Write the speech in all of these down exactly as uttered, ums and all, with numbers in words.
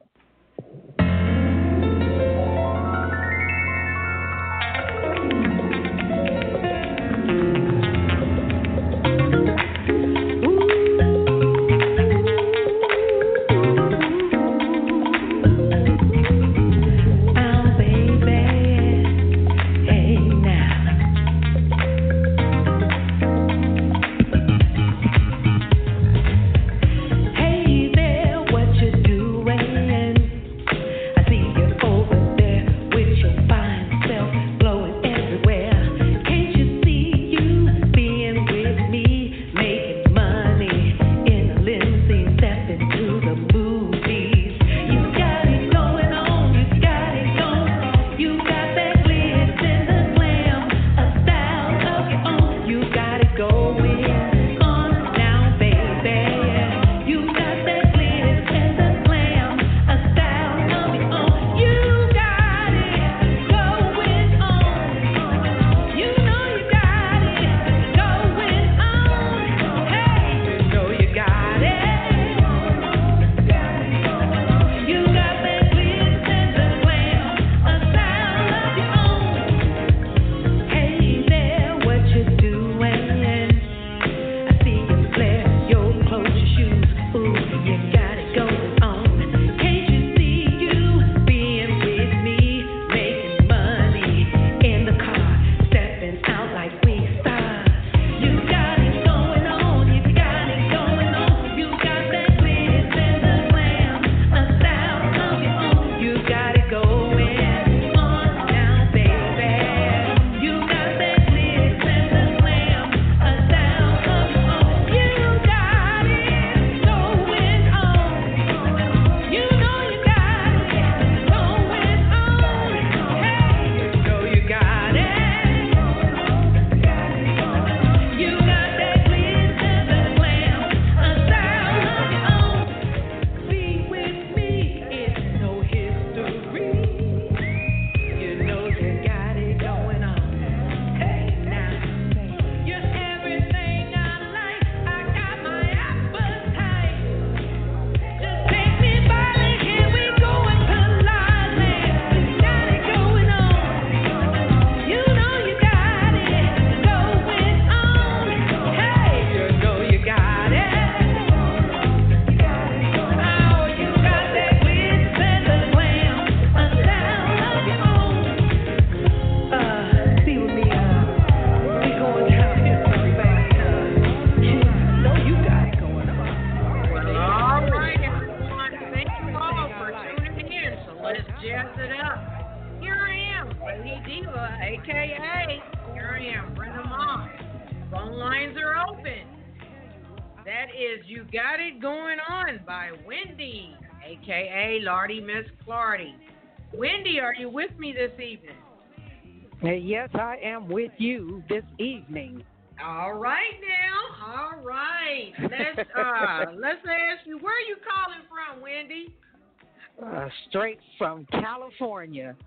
Clardy, Miss Clardy. Wendy, are you with me this evening? Yes, I am with you this evening. All right now, all right. Let's uh, let's ask you, where are you calling from, Wendy? Uh, straight from California.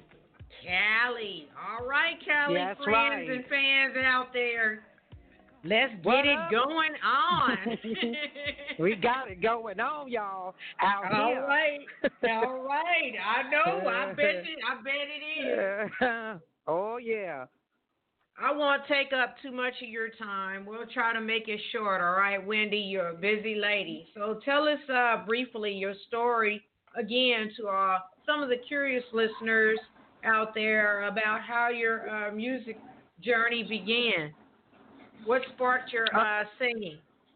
Cali. All right, Cali That's friends right. and fans out there. Let's get what it up? going on. We got it going on, y'all. Out All here. right, all right. I know. I bet it. I bet it is. Oh yeah. I won't take up too much of your time. We'll try to make it short. All right, Wendy. You're a busy lady, so tell us uh, briefly your story again to uh, some of the curious listeners out there about how your uh, music journey began. What sparked your uh, singing?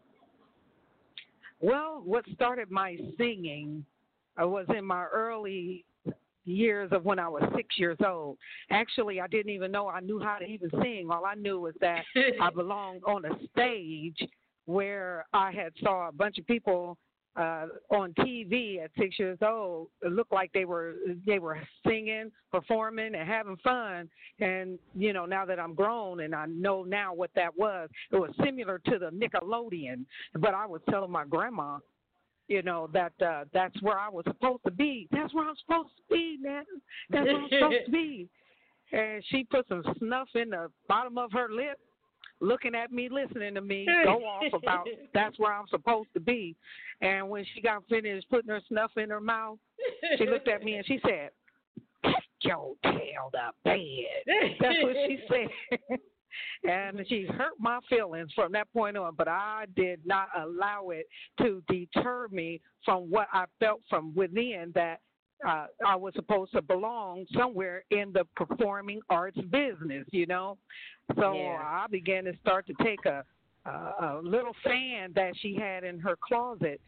Well, what started my singing uh, was in my early years of when I was six years old. Actually, I didn't even know I knew how to even sing. All I knew was that I belonged on a stage where I had saw a bunch of people uh, on T V at six years old. It looked like they were they were singing, performing, and having fun. And you know, now that I'm grown and I know now what that was, it was similar to the Nickelodeon. But I was telling my grandma, you know, that uh, that's where I was supposed to be. That's where I'm supposed to be, man. That's where I'm supposed to be. And she put some snuff in the bottom of her lip, looking at me, listening to me go off about that's where I'm supposed to be. And when she got finished putting her snuff in her mouth, She looked at me and she said, "Take your tail to bed." That's what she said. And she hurt my feelings from that point on, but I did not allow it to deter me from what I felt from within, that uh, I was supposed to belong somewhere in the performing arts business, you know. So Yeah. I began to start to take a, a, a little fan that she had in her closet,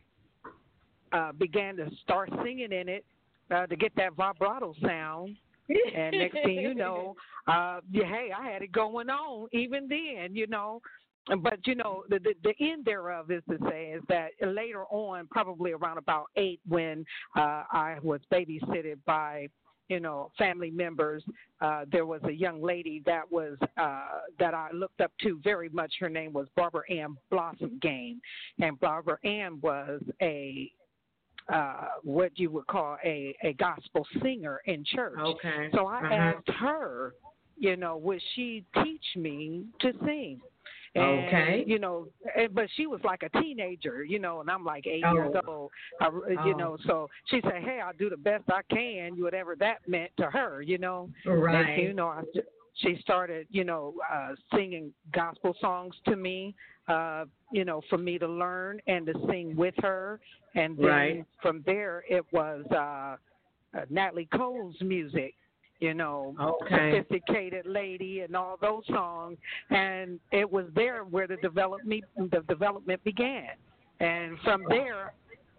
uh, began to start singing in it uh, to get that vibrato sound. And next thing you know, uh, yeah, hey, I had it going on even then, you know. But, you know, the, the the end thereof is to say is that later on, probably around about eight, when uh, I was babysitted by, you know, family members, uh, there was a young lady that was uh, that I looked up to very much. Her name was Barbara Ann Blossomgame, and Barbara Ann was a Uh, what you would call a, a gospel singer in church. Okay. So I uh-huh. asked her, you know, would she teach me to sing? And, Okay. you know, and, but she was like a teenager, you know, and I'm like eight Oh. years old, I, you Oh. know. So she said, hey, I'll do the best I can, whatever that meant to her, you know. Right. And, you know, I, she started, you know, uh, singing gospel songs to me, uh, you know, for me to learn and to sing with her. And then Right. from there, it was uh, uh, Natalie Cole's music, you know, Okay. Sophisticated Lady and all those songs. And it was there where the development, the development began. And from there,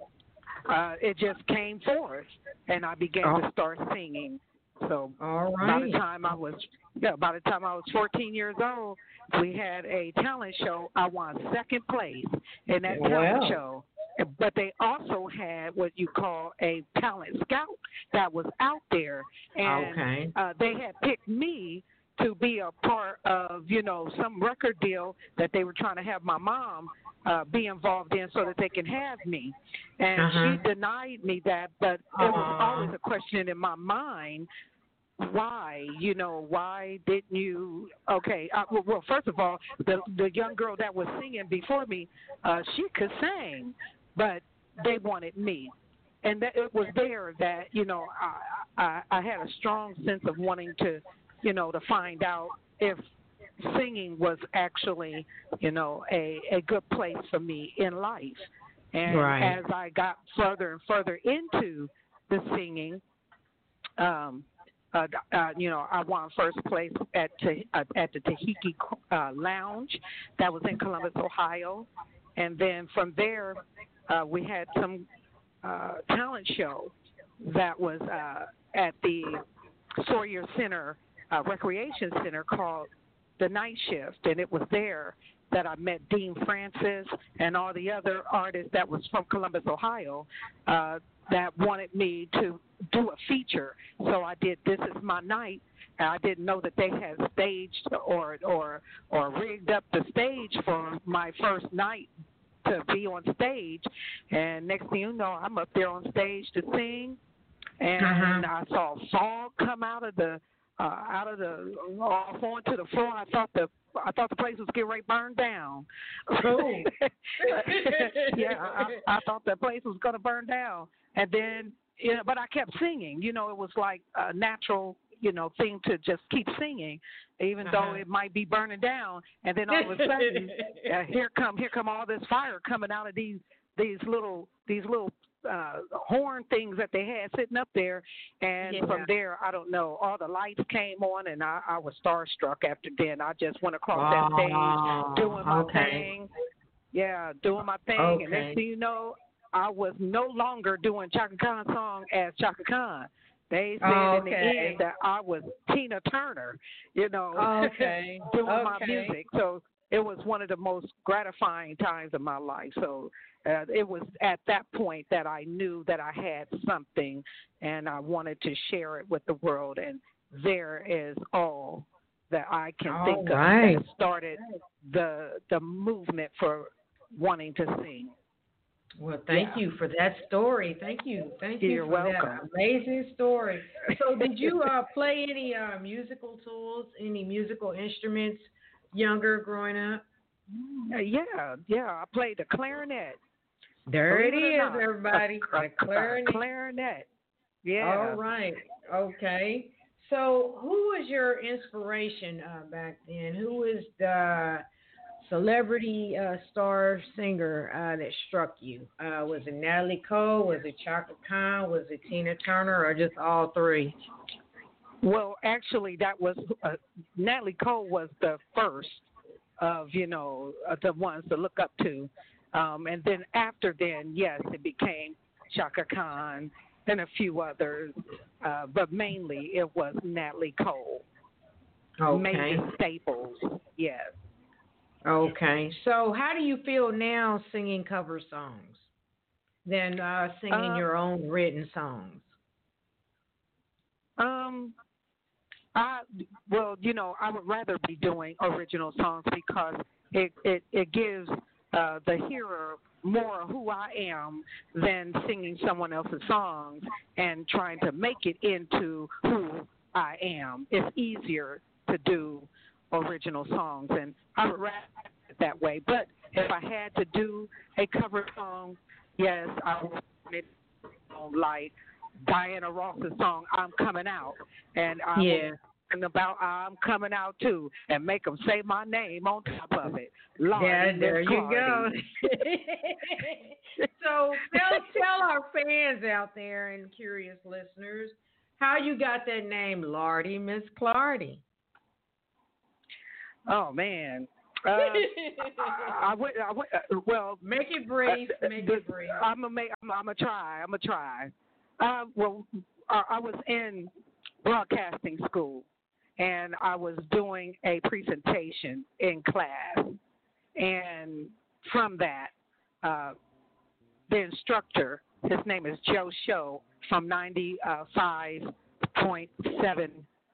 uh, it just came forth, and I began Oh. to start singing. So All by right. the time I was, yeah, by the time I was fourteen years old, we had a talent show. I won second place in that talent Wow. show. But they also had what you call a talent scout that was out there, and Okay. uh, they had picked me to be a part of, you know, some record deal that they were trying to have my mom uh, be involved in so that they can have me. And Uh-huh. she denied me that, but it was Aw. always a question in my mind. Why, you know, why didn't you? Okay, uh, well, well, first of all, the the young girl that was singing before me, uh, she could sing, but they wanted me, and that it was there that, you know, I, I I had a strong sense of wanting to, you know, to find out if singing was actually, you know, a a good place for me in life. And Right. as I got further and further into the singing, um, Uh, uh, you know, I won first place at uh, at the Tahiti uh, Lounge, that was in Columbus, Ohio, and then from there uh, we had some uh, talent show that was uh, at the Sawyer Center uh, Recreation Center called The Night Shift, and it was there that I met Dean Francis and all the other artists that was from Columbus, Ohio, uh, that wanted me to do a feature. So I did This Is My Night. And I didn't know that they had staged or or or rigged up the stage for my first night to be on stage. And next thing you know, I'm up there on stage to sing, and Uh-huh. I saw fog come out of the uh, out of the off onto the floor. I thought the I thought the place was getting ready to burn down. Oh. yeah, I, I thought the place was going to burn down, and then, you know, but I kept singing. You know, it was like a natural, you know, thing to just keep singing, even Uh-huh. though it might be burning down. And then all of a sudden, uh, here come here come all this fire coming out of these these little these little uh, horn things that they had sitting up there. And Yeah. from there, I don't know, all the lights came on, and I, I was starstruck after then. I just went across that Oh, stage doing my okay. thing. Yeah, doing my thing. Okay. And next thing you know, I was no longer doing Chaka Khan's song as Chaka Khan. They said Oh, in the okay. end that I was Tina Turner, you know, Okay. doing my Okay. music. So it was one of the most gratifying times of my life. So uh, it was at that point that I knew that I had something, and I wanted to share it with the world. And there is all that I can All think right. of that started the the movement for wanting to sing. Well, thank Yeah. you for that story. Thank you. Thank you You're for welcome. that amazing story. So, did you uh, play any uh, musical tools, any musical instruments younger growing up? Uh, yeah, yeah. I played the clarinet. There it Believe it or is, not. everybody. A, The clarinet. clarinet. Yeah. All right. Okay. So, who was your inspiration uh, back then? Who was the celebrity uh, star singer uh, that struck you? Uh, was it Natalie Cole? Was it Chaka Khan? Was it Tina Turner? Or just all three? Well, actually, that was uh, Natalie Cole was the first of you know uh, the ones to look up to, um, and then after then, yes, it became Shaka Khan and a few others, uh, but mainly it was Natalie Cole, Okay. Mavis Staples, yes. Okay. So, how do you feel now singing cover songs than uh, singing Uh, your own written songs? um, I well, you know, I would rather be doing original songs because it it, it gives uh, the hearer more of who I am than singing someone else's songs and trying to make it into who I am. It's easier to do original songs, and I would rather it that way. But if I had to do a cover song, yes, I would want it like Diana Ross's song "I'm Coming Out," and I Yeah. would sing about "I'm coming out too," and make them say my name on top of it. Lordy, Yeah, Miss there you go. Clardy. So tell tell our fans out there and curious listeners how you got that name, Lardy, Miss Clardy. Oh man. Uh, I, I went. I went. Uh, well, Make it brief. uh, Make the, it brief. I'm gonna make. I'm, I'm gonna try. I'm gonna try. Uh, well, I, I was in broadcasting school, and I was doing a presentation in class, and from that, uh, the instructor, his name is Joe Show from ninety-five point seven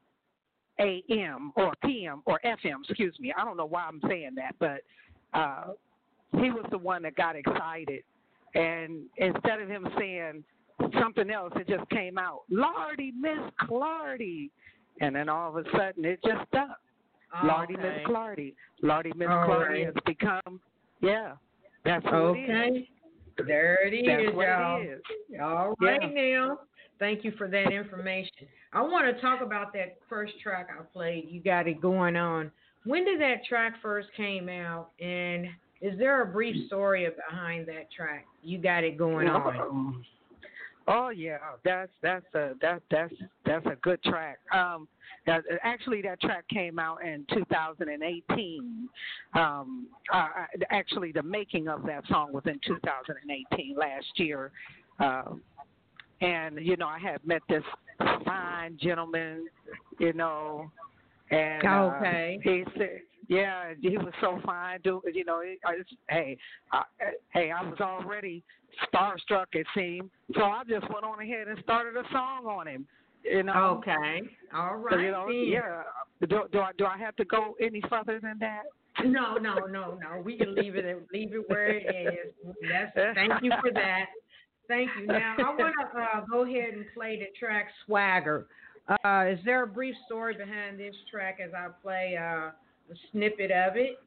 A M or P M or F M, excuse me. I don't know why I'm saying that, but uh, he was the one that got excited. And instead of him saying something else, it just came out, Lardy, Miss Clardy. And then all of a sudden, it just stuck. Oh, Lardy, okay. Miss Clardy. Lardy, Miss All Clardy right. has become, yeah, that's who it is. Okay. There it is, That's what y'all. it is. All right Yeah. now. Thank you for that information. I want to talk about that first track I played. You got it going on. When did that track first came out, and is there a brief story behind that track? You got it going on. Oh yeah, that's that's a that that's that's a good track. Um, that, actually, that track came out in two thousand eighteen. Um, uh, actually, the making of that song was in two thousand eighteen, last year. Um, and you know, I had met this fine gentleman, you know, and uh, Okay. he said, yeah, he was so fine. Do you know? I just, hey, I, hey, I was already starstruck, it seemed. So I just went on ahead and started a song on him. You know. Okay. All right. So, you know, then. yeah. Do, do I do I have to go any further than that? No, no, no, no. We can leave it leave it where it is. That's, thank you for that. Thank you. Now I want to uh, go ahead and play the track "Swagger." Uh, is there a brief story behind this track as I play uh, a snippet of it?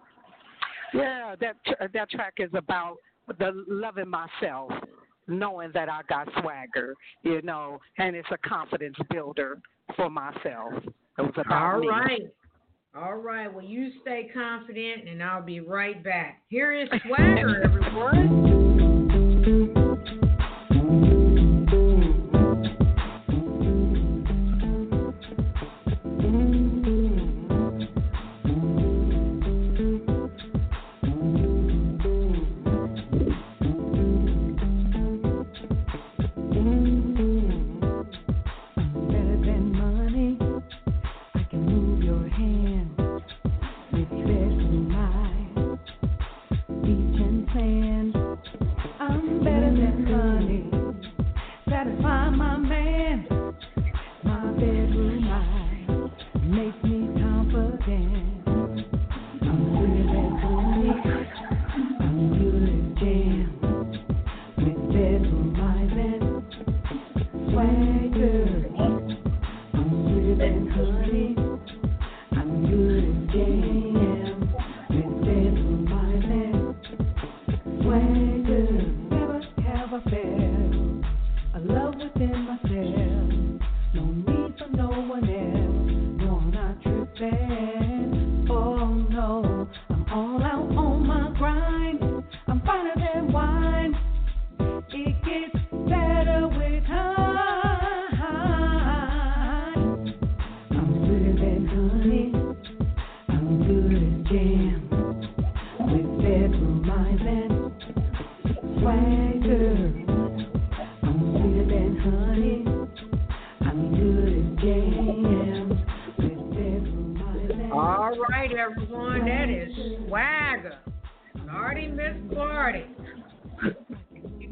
Yeah, that tr- that track is about the loving myself, knowing that I got swagger, you know, and it's a confidence builder for myself. It was about All me. right. All right. Well, you stay confident, and I'll be right back. Here is Swagger, everyone. Better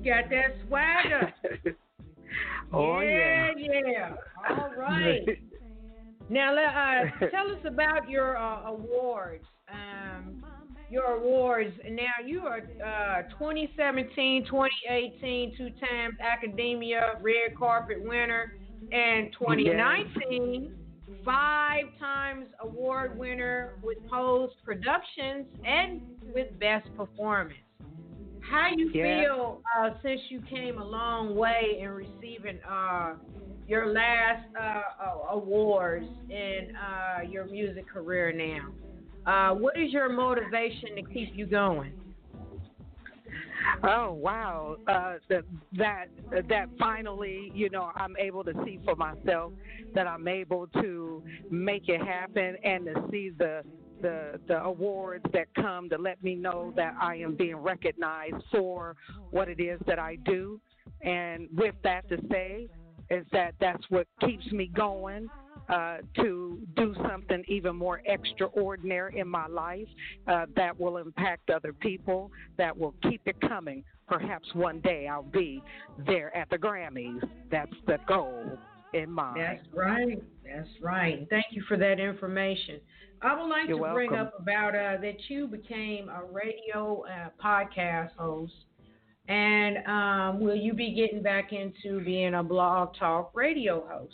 got that swagger. Oh, yeah. yeah. Yeah. All right. Now, uh, tell us about your uh, awards. Um, your awards. Now, you are uh, twenty seventeen, twenty eighteen, two times Academia Red Carpet winner, and twenty nineteen, yes. five times award winner with Pose Productions and with Best Performance. How you yeah. feel uh, since you came a long way in receiving uh, your last uh, awards in uh, your music career now? Uh, what is your motivation to keep you going? Oh wow! Uh, that that that finally, you know, I'm able to see for myself that I'm able to make it happen, and to see the the the awards that come to let me know that I am being recognized for what it is that I do. And with that to say, is that that's what keeps me going. Uh, to do something even more extraordinary in my life uh, that will impact other people, that will keep it coming. Perhaps one day I'll be there at the Grammys. That's the goal in mind. That's right. That's right. Thank you for that information. I would like You're to welcome. bring up about uh, that you became a radio uh, podcast host. And um, will you be getting back into being a blog talk radio host?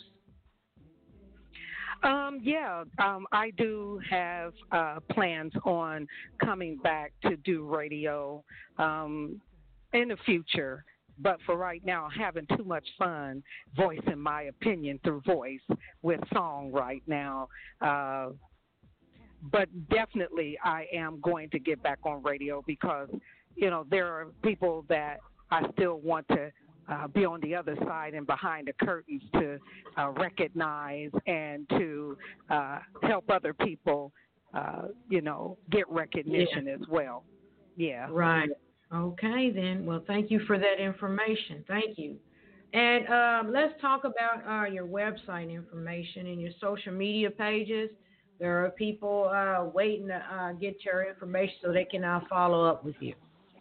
Um, yeah, um, I do have uh, plans on coming back to do radio um, in the future. But for right now, having too much fun voicing my opinion through voice with song right now. Uh, but definitely I am going to get back on radio because, you know, there are people that I still want to Uh, be on the other side and behind the curtains to uh, recognize and to uh, help other people, uh, you know, get recognition yeah. as well. Yeah. Right. Okay, then. Well, thank you for that information. Thank you. And um, let's talk about uh, your website information and your social media pages. There are people uh, waiting to uh, get your information so they can uh, follow up with you.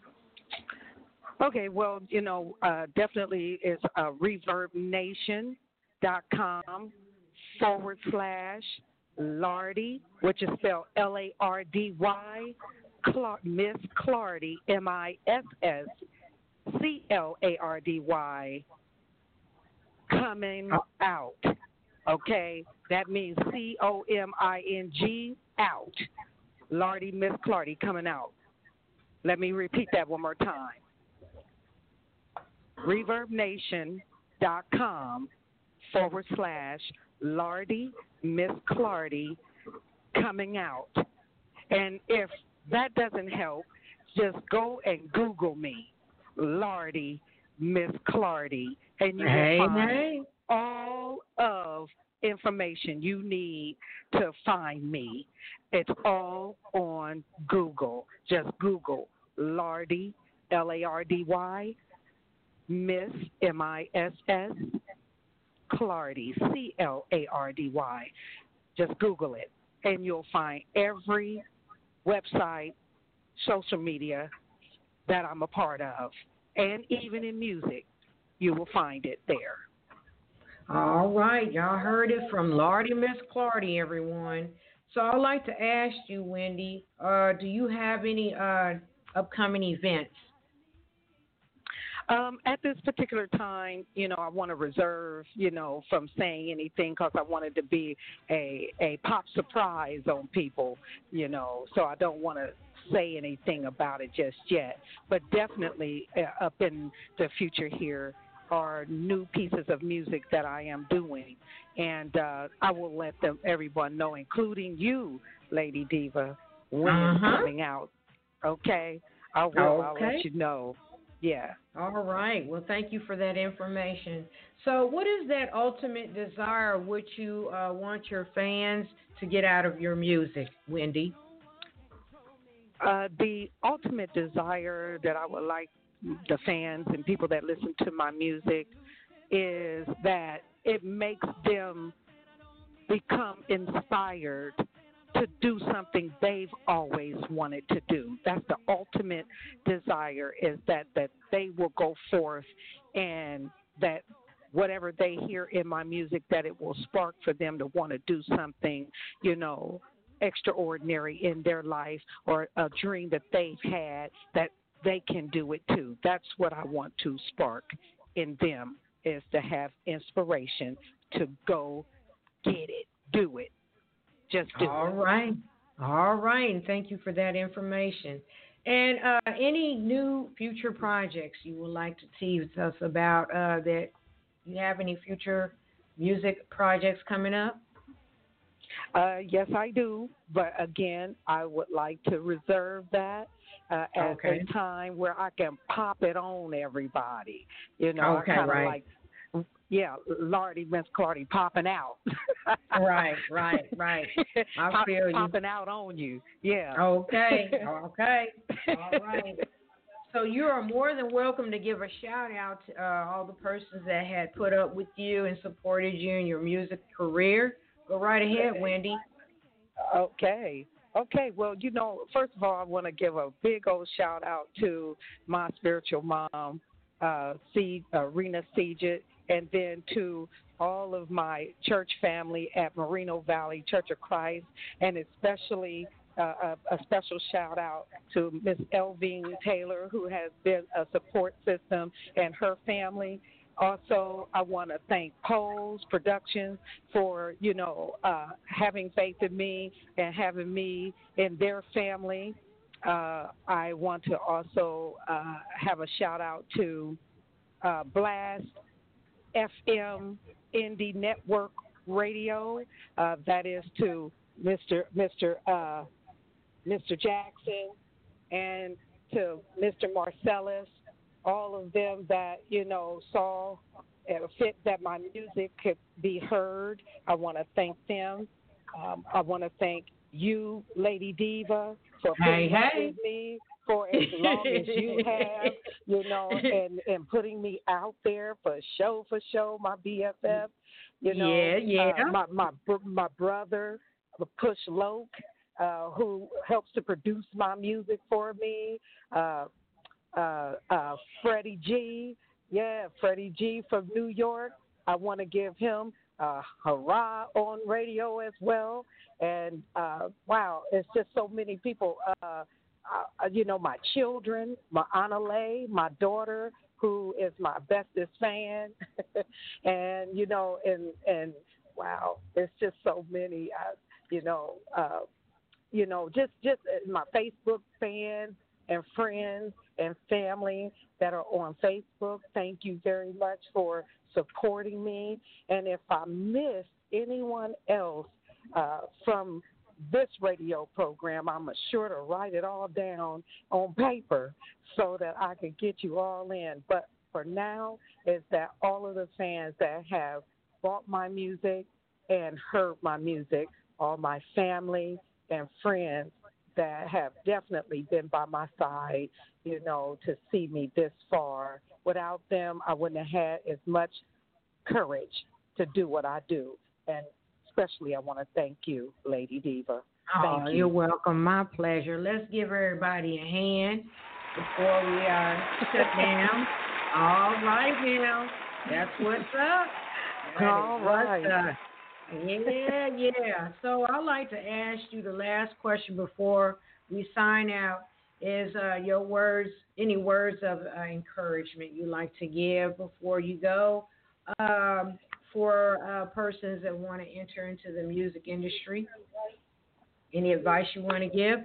Okay, well, you know, uh, definitely it's uh, reverbnation.com forward slash Lardy, which is spelled L A R D Y, Cla- Miss Clardy, M I S S C L A R D Y, coming out. Okay, that means C O M I N G, out. Lardy, Miss Clardy, coming out. Let me repeat that one more time. reverbnation.com forward slash Lardy, Miss Clardy, coming out. And if that doesn't help, just go and Google me, Lardy, Miss Clardy, and you will hey, find hey. all of information you need to find me. It's all on Google. Just Google Lardy, L A R D Y, Miss, M I S S, Clardy, C L A R D Y. Just Google it, and you'll find every website, social media that I'm a part of. And even in music, you will find it there. All right. Y'all heard it from Lardy, Miss Clardy, everyone. So I'd like to ask you, Wendy, uh, do you have any uh, upcoming events? Um, at this particular time, you know, I want to reserve, you know, from saying anything because I want it to be a, a pop surprise on people, you know, so I don't want to say anything about it just yet. But definitely uh, up in the future here are new pieces of music that I am doing. And uh, I will let them, everyone know, including you, Lady Diva, when uh-huh. it's coming out. Okay? I will. Okay. I'll let you know. Yeah. All right. Well, thank you for that information. So what is that ultimate desire which you uh, want your fans to get out of your music, Wendy? Uh, the ultimate desire that I would like the fans and people that listen to my music is that it makes them become inspired to do something they've always wanted to do. That's the ultimate desire, is that, that they will go forth and that whatever they hear in my music, that it will spark for them to want to do something, you know, extraordinary in their life, or a dream that they've had, that they can do it too. That's what I want to spark in them, is to have inspiration to go get it, do it. Just do All it. right. All right. And thank you for that information. And uh, any new future projects you would like to tease us about, uh, that you have any future music projects coming up? Uh, yes, I do. But again, I would like to reserve that uh, at Okay. a time where I can pop it on everybody. You know, Okay, I kind of right. like, yeah, Lordy, Miss Clardy popping out. Right, right, right. I Pop, feel you. popping out on you. Yeah. Okay, okay. All right. So you are more than welcome to give a shout out to uh, all the persons that had put up with you and supported you in your music career. Go right ahead, Wendy. Okay. Okay. Well, you know, first of all, I want to give a big old shout out to my spiritual mom, uh, C, uh, Rena Sejet, and then to all of my church family at Moreno Valley Church of Christ, and especially uh, a, a special shout out to Miss Elvine Taylor, who has been a support system, and her family. Also, I want to thank Pose Productions for, you know, uh, having faith in me and having me in their family. Uh, I want to also uh, have a shout out to uh, Blast F M Indie Network Radio. Uh, that is to Mister Mister Uh, Mister Jackson and to Mister Marcellus, all of them that, you know, saw uh, fit that my music could be heard. I want to thank them. Um, I want to thank you, Lady Diva, for Hey, putting up hey. with me for as long as you have, you know, and, and putting me out there for show for show, my B F F, you know, Yeah, yeah. uh, my, my, br- my brother, Push Loke, uh, who helps to produce my music for me, uh, uh, uh, Freddie G, yeah, Freddie G from New York. I want to give him a hurrah on radio as well. And uh, wow, it's just so many people. Uh, uh, you know, my children, my Anale, my daughter, who is my bestest fan, and you know, and and wow, it's just so many. Uh, you know. Uh, you know, just just my Facebook fans and friends and family that are on Facebook. Thank you very much for supporting me. And if I miss anyone else uh, from this radio program, I'm sure to write it all down on paper so that I can get you all in. But for now, is that all of the fans that have bought my music and heard my music, all my family and friends that have definitely been by my side, you know, to see me this far. Without them, I wouldn't have had as much courage to do what I do. And especially I want to thank you, Lady Diva. Thank Oh, you. you're welcome. My pleasure. Let's give everybody a hand before we uh, shut down. All right, now. That's what's up. That All is what's right. up. Yeah, yeah. So I'd like to ask you the last question before we sign out. Is uh, your words, any words of uh, encouragement you like to give before you go, um, for uh, persons that want to enter into the music industry? Any advice you want to give?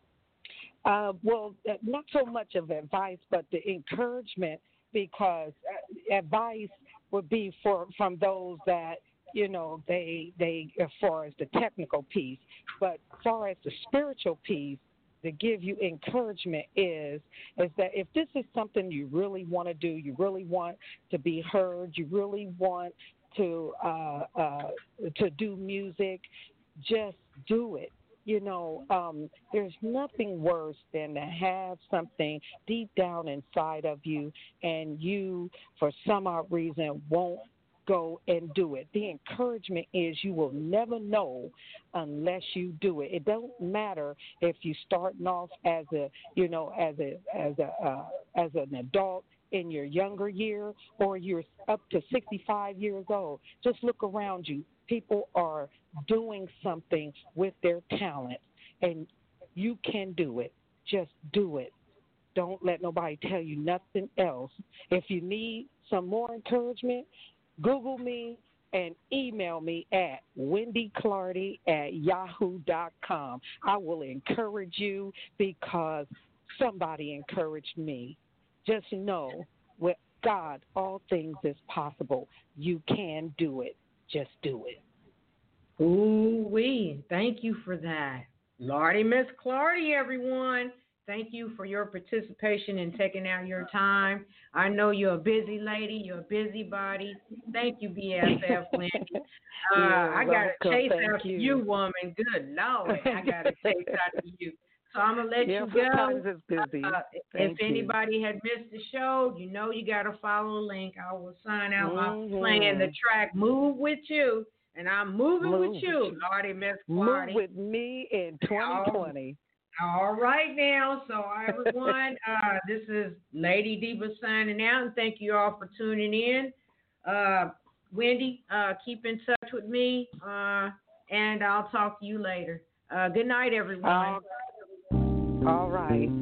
Uh, well, uh, not so much of advice, but the encouragement, because uh, advice would be for from those that, you know, they they as far as the technical piece, but as far as the spiritual piece, to give you encouragement is is that if this is something you really want to do, you really want to be heard, you really want to uh, uh, to do music, just do it. You know, um, there's nothing worse than to have something deep down inside of you, and you, for some odd reason, won't go and do it. The encouragement is you will never know unless you do it. It don't matter if you starting off as a, you know, as a as a uh, as an adult in your younger year or you're up to sixty-five years old. Just look around you. People are doing something with their talent, and you can do it. Just do it. Don't let nobody tell you nothing else. If you need some more encouragement, Google me and email me at wendy clardy at yahoo dot com. I will encourage you because somebody encouraged me. Just know, with God, all things is possible. You can do it. Just do it. Ooh wee! Thank you for that, Lordy, Miss Clardy, everyone. Thank you for your participation and taking out your time. I know you're a busy lady. You're a busybody. Thank you, B S F Wendy. Uh, I got to chase after you. you, woman. Good Lord. I got to chase after you. So I'm going to let yeah, you go. Sometimes it's busy. Uh, if you. anybody had missed the show, you know you got to follow the link. I will sign out mm-hmm. by playing the track Move With You. And I'm moving Move with you, Lordy, Miss Clardy. Move with me in twenty twenty. All right now, so everyone, uh, this is Lady Diva signing out, and thank you all for tuning in. Uh, Wendy, uh, keep in touch with me, uh, and I'll talk to you later. Uh, good night, everyone. Uh, all right.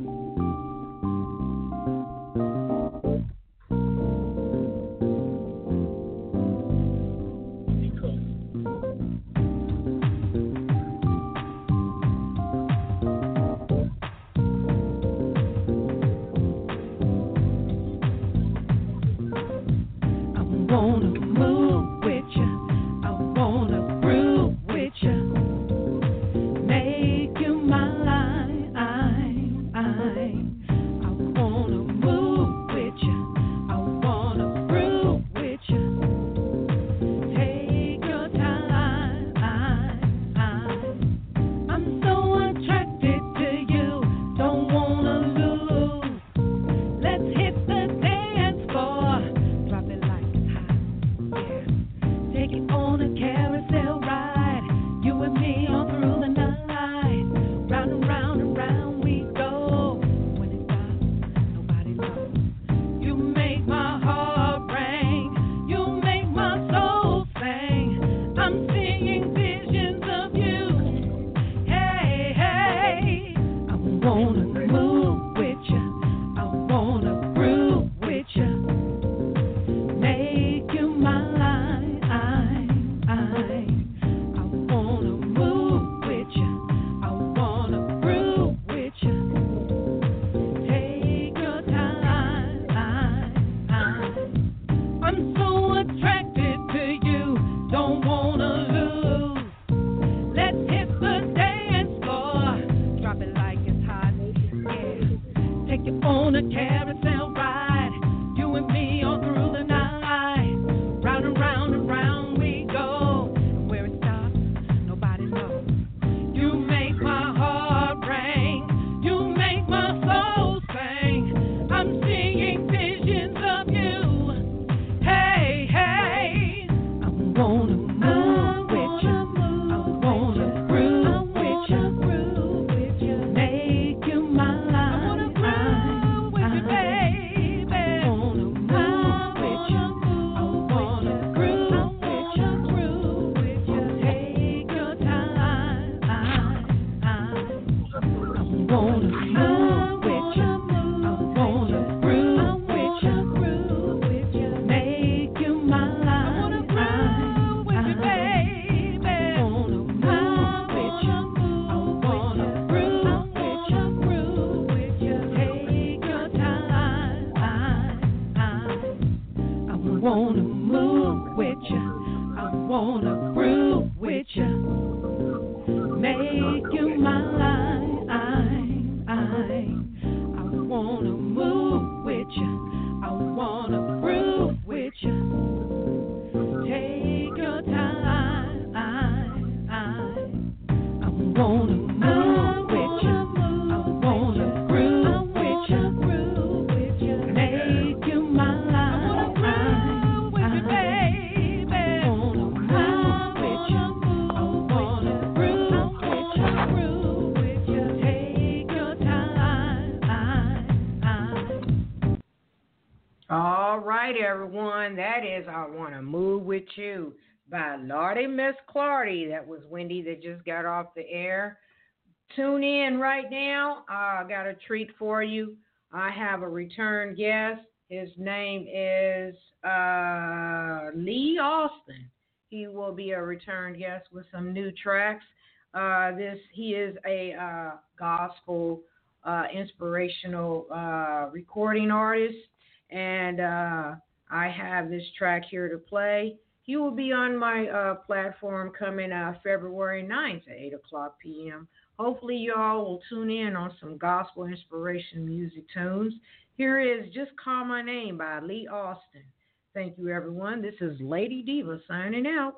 right, everyone. That is I Want to Move With You by Lordy Miss Clardy. That was Wendy that just got off the air. Tune in right now. I uh, got a treat for you. I have a return guest. His name is uh, Lee Austin. He will be a return guest with some new tracks. Uh, this he is a uh, gospel uh, inspirational uh, recording artist, and uh, I have this track here to play. He will be on my uh, platform coming uh, February ninth at eight o'clock p.m. Hopefully, y'all will tune in on some gospel inspiration music tunes. Here is Just Call My Name by Lee Austin. Thank you, everyone. This is Lady Diva signing out.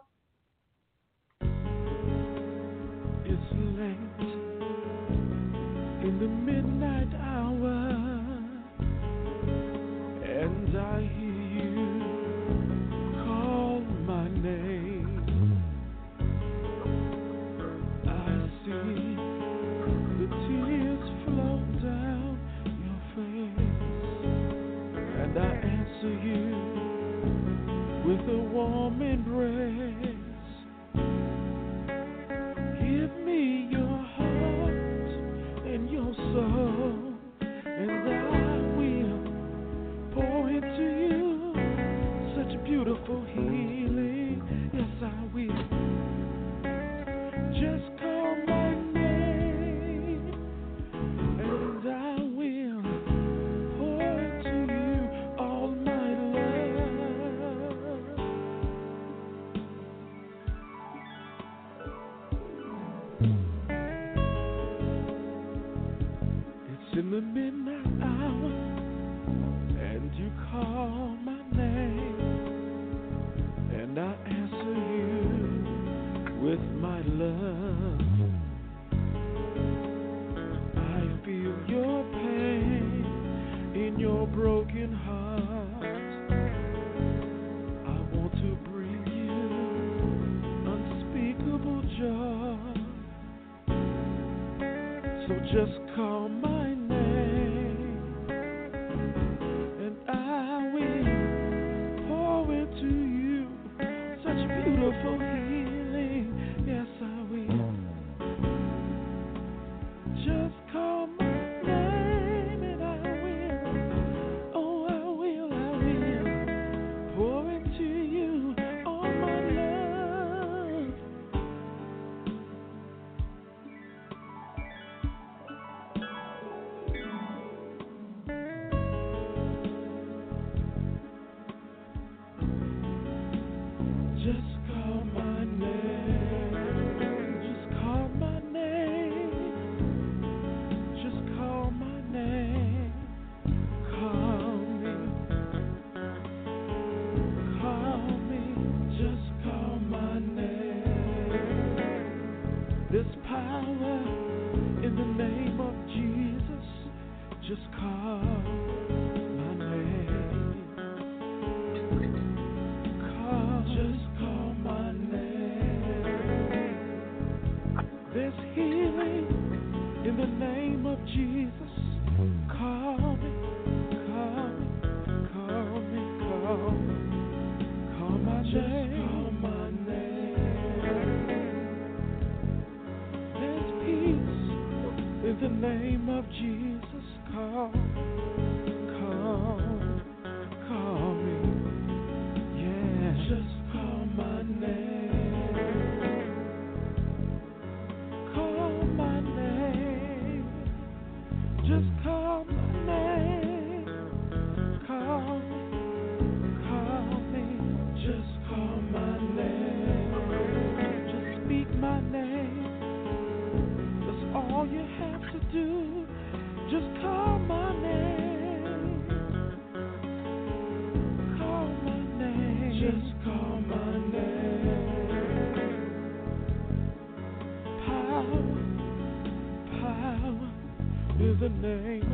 It's late in the midnight hour, and I hear you call my name. I see the tears flow down your face, and I answer you with a warm embrace. Give me your heart and your soul, and I will pour into you such beautiful healing. Yes, I will. Just call my name, and I will pour into you all my love. It's in the midnight hour, and you call my name, and I answer you with my love. I feel your pain in your broken heart. I want to bring you unspeakable joy. So just call my name, and I will pour into you such beautiful healing. Yes, I will. Just call my name, and I will. Oh, I will, I will pour into you all my love. Just call my name. Just call my name. Just call my name. Call me. Call me. Just call my name. There's power in the name of Jesus. Just call my name. Call, just call my name. There's healing in the name of Jesus. Call me, call me, call me, call me. Call my just name. Call my name. There's peace in the name of Jesus. Call, call, call me. Yeah, just call my name. Call my name. Just call my name. Call me, call me. Just call my name. Just speak my name. That's all you have to do. Just call my name. Call my name. Just call my name. Power, power is the name